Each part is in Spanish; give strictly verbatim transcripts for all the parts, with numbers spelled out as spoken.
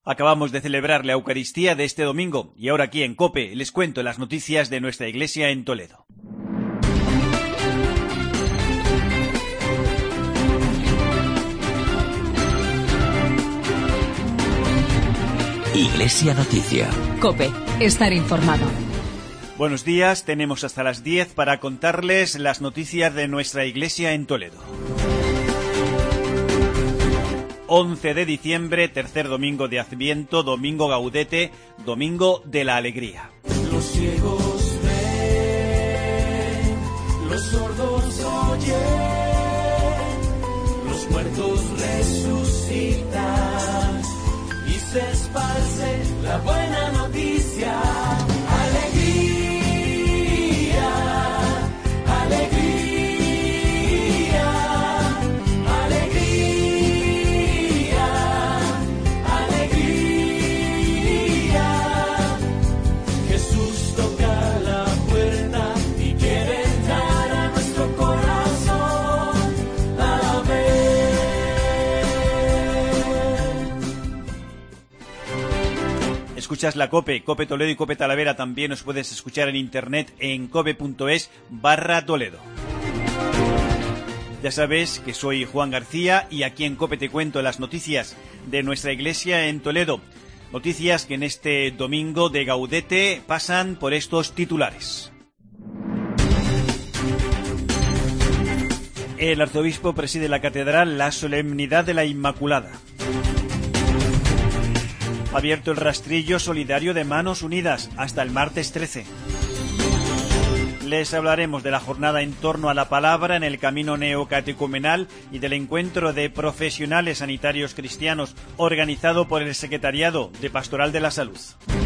Acabamos de celebrar la Eucaristía de este domingo y ahora aquí en COPE les cuento las noticias de nuestra iglesia en Toledo. Iglesia Noticia. COPE, estar informado. Buenos días, tenemos hasta las diez para contarles las noticias de nuestra iglesia en Toledo. once de diciembre, tercer domingo de Adviento, domingo Gaudete, domingo de la alegría. Los ciegos ven, los sordos oyen, los muertos resucitan y se esparce la buena noticia. Escuchas la COPE, COPE Toledo y COPE Talavera. También nos puedes escuchar en internet en cope.es barra Toledo. Ya sabes que soy Juan García y aquí en COPE te cuento las noticias de nuestra iglesia en Toledo. Noticias que en este domingo de Gaudete pasan por estos titulares. El arzobispo preside la catedral la solemnidad de la Inmaculada. Abierto el rastrillo solidario de Manos Unidas hasta el martes trece. Les hablaremos de la jornada en torno a la palabra en el camino neocatecumenal y del encuentro de profesionales sanitarios cristianos organizado por el Secretariado de Pastoral de la Salud.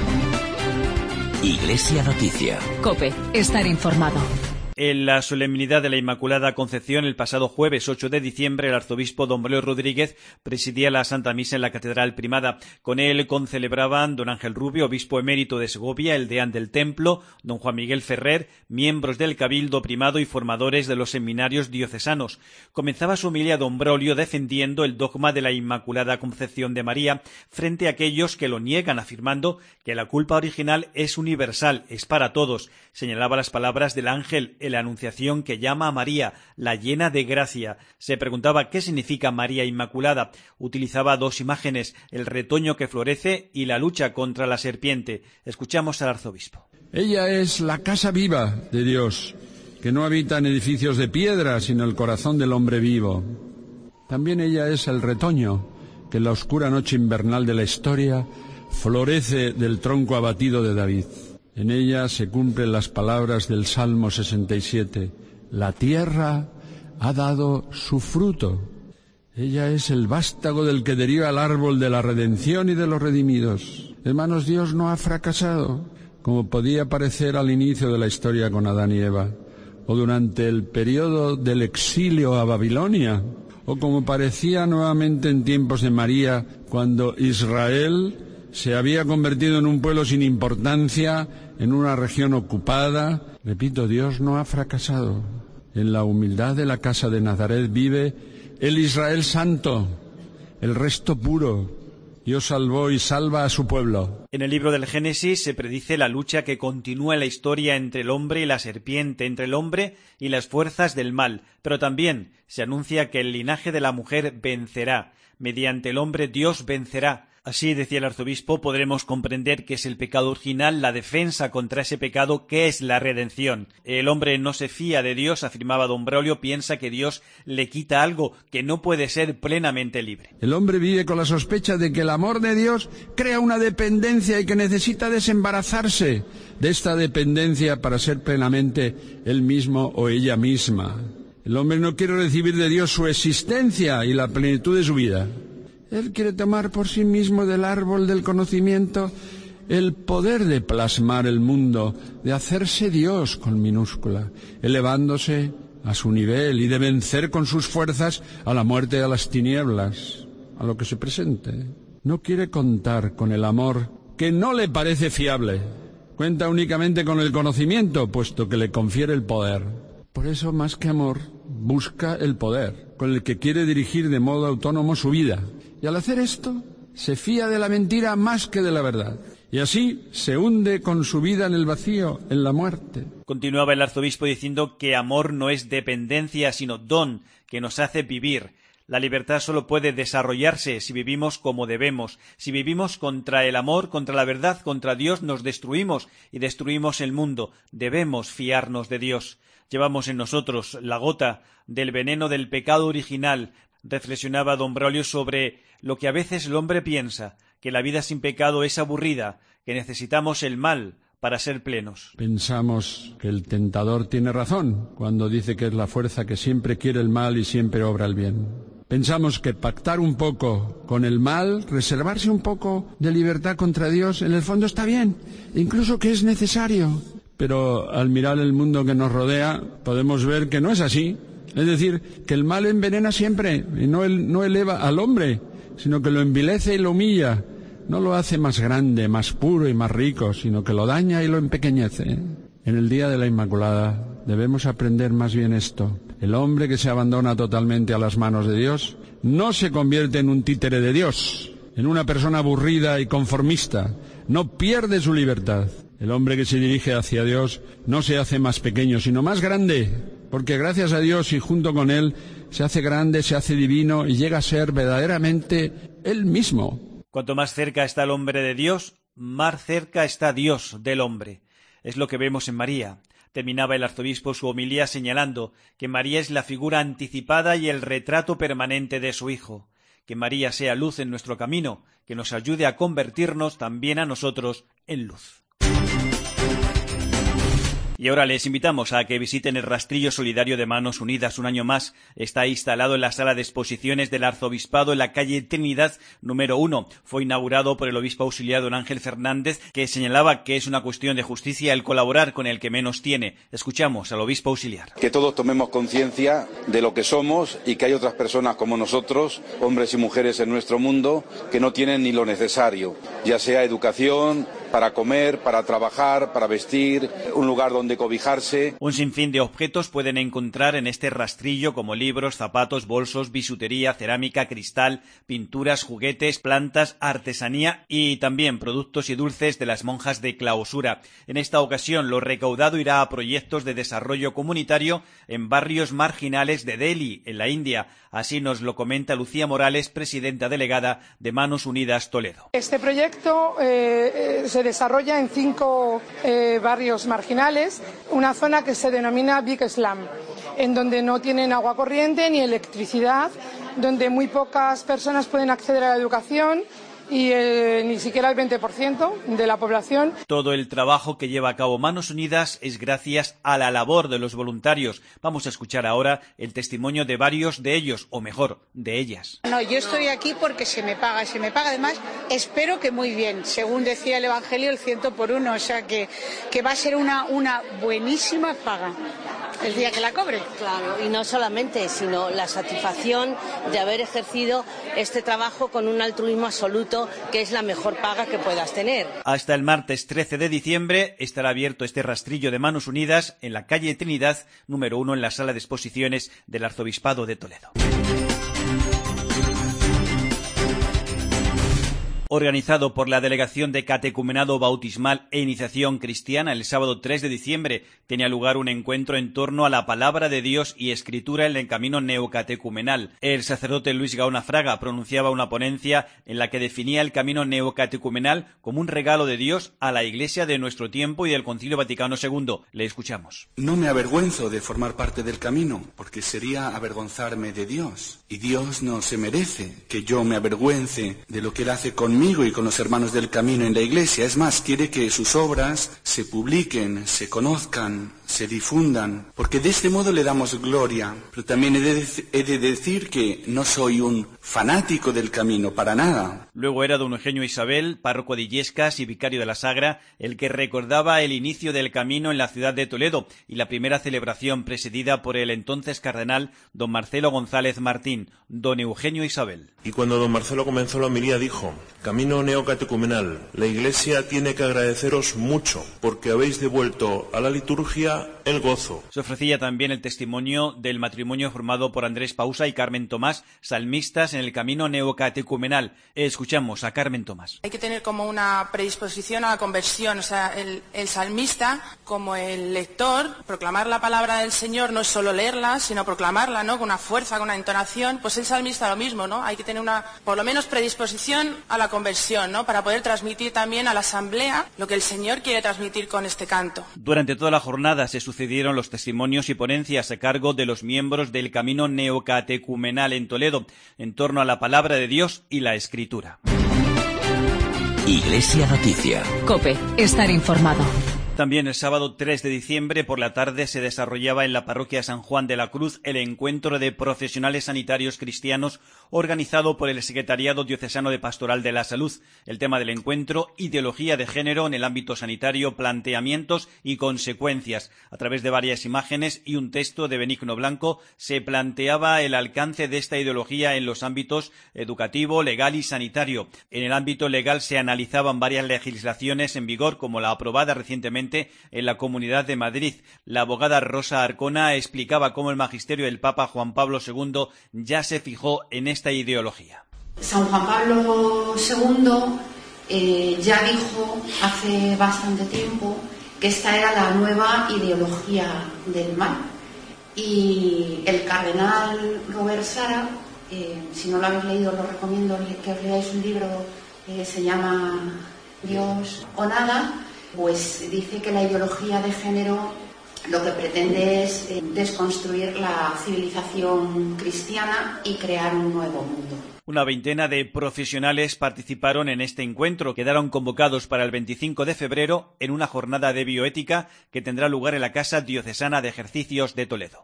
Iglesia Noticia. COPE, estar informado. En la solemnidad de la Inmaculada Concepción, el pasado jueves ocho de diciembre, el arzobispo don Braulio Rodríguez presidía la Santa Misa en la Catedral Primada. Con él concelebraban don Ángel Rubio, obispo emérito de Segovia, el deán del Templo, don Juan Miguel Ferrer, miembros del Cabildo Primado y formadores de los seminarios diocesanos. Comenzaba su homilía don Braulio defendiendo el dogma de la Inmaculada Concepción de María frente a aquellos que lo niegan, afirmando que la culpa original es universal, es para todos. Señalaba las palabras del ángel en la Anunciación que llama a María la llena de gracia. Se preguntaba qué significa María Inmaculada. Utilizaba dos imágenes, el retoño que florece y la lucha contra la serpiente. Escuchamos al arzobispo. Ella es la casa viva de Dios, que no habita en edificios de piedra, sino el corazón del hombre vivo. También ella es el retoño, que en la oscura noche invernal de la historia florece del tronco abatido de David. En ella se cumplen las palabras del Salmo sesenta y siete. La tierra ha dado su fruto. Ella es el vástago del que deriva el árbol de la redención y de los redimidos. Hermanos, Dios no ha fracasado, como podía parecer al inicio de la historia con Adán y Eva, o durante el periodo del exilio a Babilonia, o como parecía nuevamente en tiempos de María, cuando Israel se había convertido en un pueblo sin importancia, en una región ocupada. Repito, Dios no ha fracasado. En la humildad de la casa de Nazaret vive el Israel santo, el resto puro. Dios salvó y salva a su pueblo. En el libro del Génesis se predice la lucha que continúa en la historia entre el hombre y la serpiente, entre el hombre y las fuerzas del mal. Pero también se anuncia que el linaje de la mujer vencerá. Mediante el hombre Dios vencerá. Así, decía el arzobispo, podremos comprender qué es el pecado original, la defensa contra ese pecado, qué es la redención. El hombre no se fía de Dios, afirmaba don Braulio, piensa que Dios le quita algo, que no puede ser plenamente libre. El hombre vive con la sospecha de que el amor de Dios crea una dependencia y que necesita desembarazarse de esta dependencia para ser plenamente él mismo o ella misma. El hombre no quiere recibir de Dios su existencia y la plenitud de su vida. Él quiere tomar por sí mismo del árbol del conocimiento el poder de plasmar el mundo, de hacerse Dios con minúscula, elevándose a su nivel y de vencer con sus fuerzas a la muerte y a las tinieblas, a lo que se presente. No quiere contar con el amor que no le parece fiable. Cuenta únicamente con el conocimiento, puesto que le confiere el poder. Por eso, más que amor, busca el poder, con el que quiere dirigir de modo autónomo su vida. Y al hacer esto, se fía de la mentira más que de la verdad. Y así se hunde con su vida en el vacío, en la muerte. Continuaba el arzobispo diciendo que amor no es dependencia, sino don, que nos hace vivir. La libertad solo puede desarrollarse si vivimos como debemos. Si vivimos contra el amor, contra la verdad, contra Dios, nos destruimos y destruimos el mundo. Debemos fiarnos de Dios. Llevamos en nosotros la gota del veneno del pecado original. Reflexionaba don Braulio sobre lo que a veces el hombre piensa, que la vida sin pecado es aburrida, que necesitamos el mal para ser plenos. Pensamos que el tentador tiene razón cuando dice que es la fuerza que siempre quiere el mal y siempre obra el bien. Pensamos que pactar un poco con el mal, reservarse un poco de libertad contra Dios, en el fondo está bien, incluso que es necesario. Pero al mirar el mundo que nos rodea, podemos ver que no es así. Es decir, que el mal envenena siempre y no, el, no eleva al hombre, sino que lo envilece y lo humilla. No lo hace más grande, más puro y más rico, sino que lo daña y lo empequeñece. En el Día de la Inmaculada debemos aprender más bien esto. El hombre que se abandona totalmente a las manos de Dios no se convierte en un títere de Dios, en una persona aburrida y conformista. No pierde su libertad. El hombre que se dirige hacia Dios no se hace más pequeño, sino más grande, porque gracias a Dios y junto con Él se hace grande, se hace divino y llega a ser verdaderamente Él mismo. Cuanto más cerca está el hombre de Dios, más cerca está Dios del hombre. Es lo que vemos en María. Terminaba el arzobispo su homilía señalando que María es la figura anticipada y el retrato permanente de su Hijo. Que María sea luz en nuestro camino, que nos ayude a convertirnos también a nosotros en luz. Y ahora les invitamos a que visiten el rastrillo solidario de Manos Unidas un año más. Está instalado en la sala de exposiciones del Arzobispado en la calle Trinidad número uno. Fue inaugurado por el obispo auxiliar don Ángel Fernández, que señalaba que es una cuestión de justicia el colaborar con el que menos tiene. Escuchamos al obispo auxiliar. Que todos tomemos conciencia de lo que somos y que hay otras personas como nosotros, hombres y mujeres en nuestro mundo, que no tienen ni lo necesario, ya sea educación, para comer, para trabajar, para vestir, un lugar donde cobijarse. Un sinfín de objetos pueden encontrar en este rastrillo como libros, zapatos, bolsos, bisutería, cerámica, cristal, pinturas, juguetes, plantas, artesanía y también productos y dulces de las monjas de clausura. En esta ocasión lo recaudado irá a proyectos de desarrollo comunitario en barrios marginales de Delhi, en la India. Así nos lo comenta Lucía Morales, presidenta delegada de Manos Unidas Toledo. Este proyecto eh, se desarrolla en cinco eh, barrios marginales, una zona que se denomina Big Slum, en donde no tienen agua corriente ni electricidad, donde muy pocas personas pueden acceder a la educación y eh, ni siquiera el veinte por ciento de la población. Todo el trabajo que lleva a cabo Manos Unidas es gracias a la labor de los voluntarios. Vamos a escuchar ahora el testimonio de varios de ellos, o mejor, de ellas. No, yo estoy aquí porque se me paga, se me paga además, espero que muy bien, según decía el Evangelio, el ciento por uno, o sea que, que va a ser una, una buenísima paga el día que la cobre. Claro, y no solamente, sino la satisfacción de haber ejercido este trabajo con un altruismo absoluto, que es la mejor paga que puedas tener. Hasta el martes trece de diciembre estará abierto este rastrillo de Manos Unidas en la calle Trinidad número uno en la sala de exposiciones del Arzobispado de Toledo. Organizado por la Delegación de Catecumenado Bautismal e Iniciación Cristiana, el sábado tres de diciembre tenía lugar un encuentro en torno a la palabra de Dios y escritura en el camino neocatecumenal. El sacerdote Luis Gaona Fraga pronunciaba una ponencia en la que definía el camino neocatecumenal como un regalo de Dios a la Iglesia de nuestro tiempo y del Concilio Vaticano segundo. Le escuchamos. No me avergüenzo de formar parte del camino, porque sería avergonzarme de Dios. Y Dios no se merece que yo me avergüence de lo que Él hace conmigo y con los hermanos del camino en la Iglesia. Es más, quiere que sus obras se publiquen, se conozcan, se difundan, porque de este modo le damos gloria. Pero también he de, he de decir que no soy un fanático del camino, para nada. Luego era don Eugenio Isabel, párroco de Illescas y vicario de la Sagra, el que recordaba el inicio del camino en la ciudad de Toledo y la primera celebración presidida por el entonces cardenal don Marcelo González Martín. Don Eugenio Isabel. Y cuando don Marcelo comenzó la homilía dijo: camino neocatecumenal, la Iglesia tiene que agradeceros mucho porque habéis devuelto a la liturgia alegría, el gozo. Se ofrecía también el testimonio del matrimonio formado por Andrés Pausa y Carmen Tomás, salmistas en el camino neocatecumenal. Escuchamos a Carmen Tomás. Hay que tener como una predisposición a la conversión, o sea, el, el salmista, como el lector, proclamar la palabra del Señor no es solo leerla, sino proclamarla, ¿no? Con una fuerza, con una entonación. Pues el salmista lo mismo, ¿no? Hay que tener una, por lo menos, predisposición a la conversión, ¿no? Para poder transmitir también a la asamblea lo que el Señor quiere transmitir con este canto. Durante toda la jornada se sucedieron los testimonios y ponencias a cargo de los miembros del camino neocatecumenal en Toledo, en torno a la palabra de Dios y la Escritura. Iglesia Noticia. COPE. Estar informado. También el sábado tres de diciembre por la tarde se desarrollaba en la parroquia San Juan de la Cruz el encuentro de profesionales sanitarios cristianos organizado por el Secretariado Diocesano de Pastoral de la Salud. El tema del encuentro, ideología de género en el ámbito sanitario, planteamientos y consecuencias. A través de varias imágenes y un texto de Benigno Blanco se planteaba el alcance de esta ideología en los ámbitos educativo, legal y sanitario. En el ámbito legal se analizaban varias legislaciones en vigor, como la aprobada recientemente en la Comunidad de Madrid. La abogada Rosa Arcona explicaba cómo el magisterio del Papa Juan Pablo segundo ya se fijó en esta ideología. San Juan Pablo segundo eh, ya dijo hace bastante tiempo que esta era la nueva ideología del mal. Y el cardenal Robert Sara, eh, si no lo habéis leído, lo recomiendo que os leáis un libro que se llama Dios o Nada. Pues dice que la ideología de género lo que pretende es eh, desconstruir la civilización cristiana y crear un nuevo mundo. Una veintena de profesionales participaron en este encuentro. Quedaron convocados para el veinticinco de febrero en una jornada de bioética que tendrá lugar en la Casa Diocesana de Ejercicios de Toledo.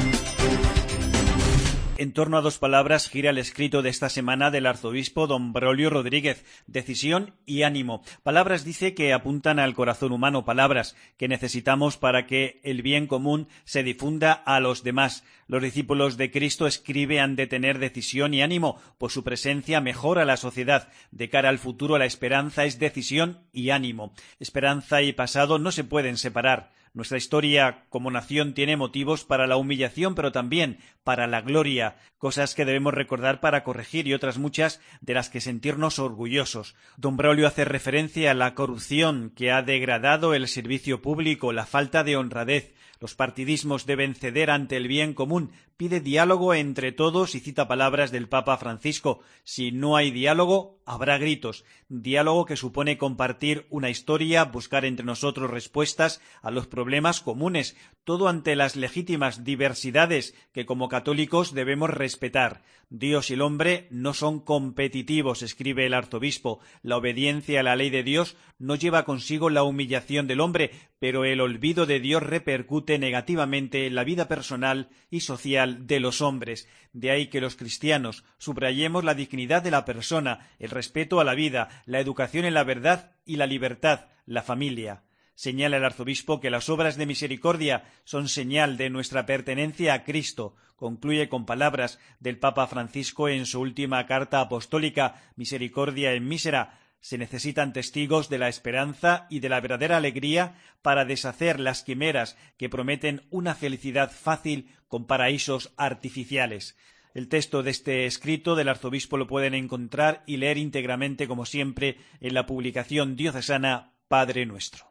En torno a dos palabras gira el escrito de esta semana del arzobispo don Braulio Rodríguez, decisión y ánimo. Palabras, dice, que apuntan al corazón humano, palabras que necesitamos para que el bien común se difunda a los demás. Los discípulos de Cristo, escribe, han de tener decisión y ánimo, pues su presencia mejora la sociedad. De cara al futuro, la esperanza es decisión y ánimo. Esperanza y pasado no se pueden separar. Nuestra historia como nación tiene motivos para la humillación, pero también para la gloria, cosas que debemos recordar para corregir y otras muchas de las que sentirnos orgullosos. Don Braulio hace referencia a la corrupción que ha degradado el servicio público, la falta de honradez. Los partidismos deben ceder ante el bien común. Pide diálogo entre todos y cita palabras del Papa Francisco. Si no hay diálogo, habrá gritos. Diálogo que supone compartir una historia, buscar entre nosotros respuestas a los problemas comunes, todo ante las legítimas diversidades que como católicos debemos respetar. Dios y el hombre no son competitivos, escribe el arzobispo. La obediencia a la ley de Dios no lleva consigo la humillación del hombre, pero el olvido de Dios repercute negativamente en la vida personal y social de los hombres. De ahí que los cristianos subrayemos la dignidad de la persona, el respeto a la vida, la educación en la verdad y la libertad, la familia. Señala el arzobispo que las obras de misericordia son señal de nuestra pertenencia a Cristo. Concluye con palabras del Papa Francisco en su última carta apostólica, Misericordia en Mísera. Se necesitan testigos de la esperanza y de la verdadera alegría para deshacer las quimeras que prometen una felicidad fácil con paraísos artificiales. El texto de este escrito del arzobispo lo pueden encontrar y leer íntegramente, como siempre, en la publicación diocesana Padre Nuestro.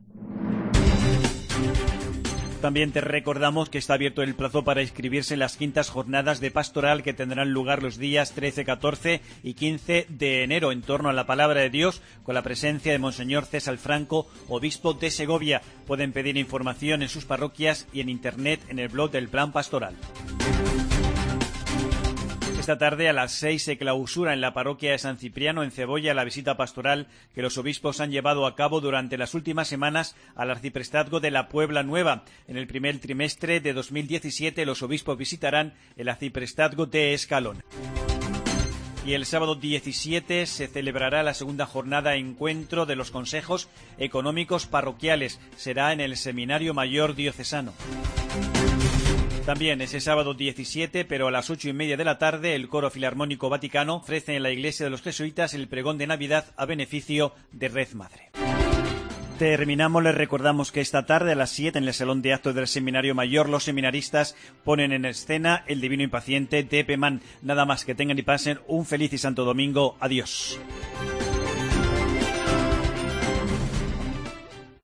También te recordamos que está abierto el plazo para inscribirse en las quintas jornadas de pastoral que tendrán lugar los días trece, catorce y quince de enero en torno a la palabra de Dios, con la presencia de Monseñor César Franco, obispo de Segovia. Pueden pedir información en sus parroquias y en internet en el blog del Plan Pastoral. Esta tarde a las seis se clausura en la parroquia de San Cipriano en Cebolla la visita pastoral que los obispos han llevado a cabo durante las últimas semanas al arciprestazgo de la Puebla Nueva. En el primer trimestre de dos mil diecisiete los obispos visitarán el arciprestazgo de Escalón. Y el sábado diecisiete se celebrará la segunda jornada encuentro de los consejos económicos parroquiales. Será en el Seminario Mayor Diocesano. También ese sábado diecisiete, pero a las ocho y media de la tarde, el Coro Filarmónico Vaticano ofrece en la Iglesia de los Jesuitas el pregón de Navidad a beneficio de Red Madre. Terminamos, les recordamos que esta tarde a las siete en el Salón de Actos del Seminario Mayor los seminaristas ponen en escena El Divino Impaciente de Pemán. Nada más, que tengan y pasen un feliz y santo domingo. Adiós.